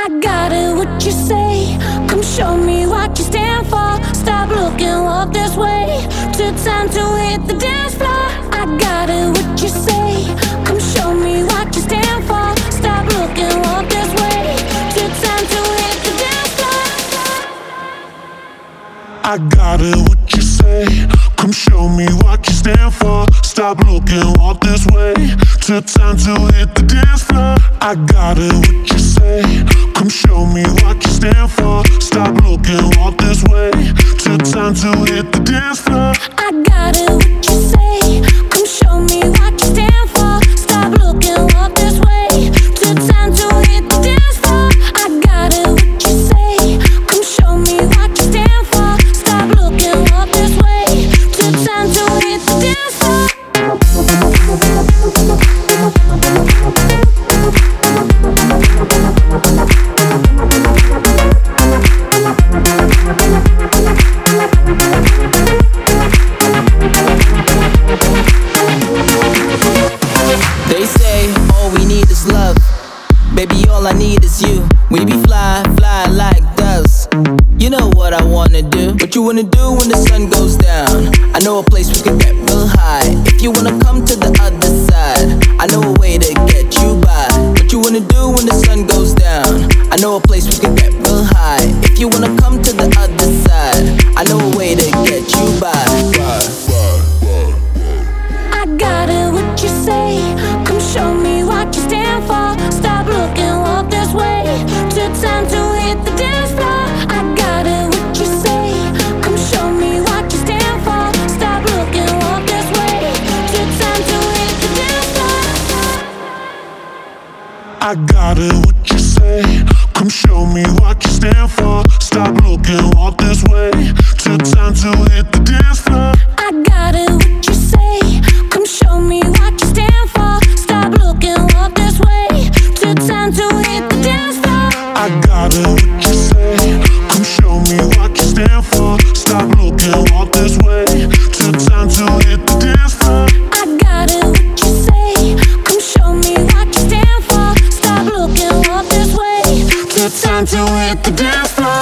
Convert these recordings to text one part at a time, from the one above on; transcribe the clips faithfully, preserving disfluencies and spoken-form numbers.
got it, what you say? Come show me what you stand for. Stop looking, walk this way. Took time to hit the dance floor. I got it, what you say? Come show me what you stand for. Stop looking, walk this way. Took time to hit the dance floor. I got it, what you say? Come show me what you stand for. Stop looking, walk this way. Took time to hit the dance floor. I got it, what you say? Come show me what you stand for. Stop looking, walk this way. Took time to hit the dance floor. I got it, what you say? Come show me what you stand for. Stop looking, walk this way. Took time to hit the dance floor. I got it, what you say? Come show me what you stand for. Stop looking, walk this way. Took time to hit the dance floor. They say all we need is love. Baby, all I need is you. We be fly, fly like doves. You know what I wanna do. What you wanna do when the sun goes down? I know a place we can get real high. If you wanna come to the other side, I know a way to get you by. What you wanna do when the sun goes down? I know a place we can get real high. If you wanna come to the other side, I know a way to get you by. I got it, what you say? Come show me what you stand for. Stop looking, walk this way. Took time to hit the dance floor. I got it, what you say? Come show me what you stand for. Stop looking, walk this way. Took time to hit the dance floor. I got it, what you say? Come show me what you stand for. Stop looking, walk this way. Took time to hit the dance floor. I got it, what you say? Come show me what you stand for. Stop looking, walk this way. Took time to hit the dance floor. I got it, what you say? Come show me what you stand for. Stop looking, walk this way. Took time to hit the dance floor. I got it, what you say? Come show me what you stand for. Stop looking, walk this way. Took time to hit the dance floor.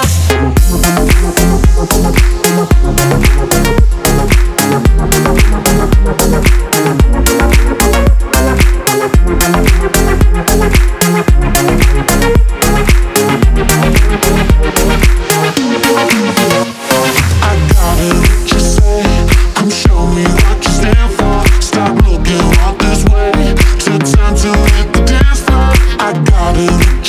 I got it.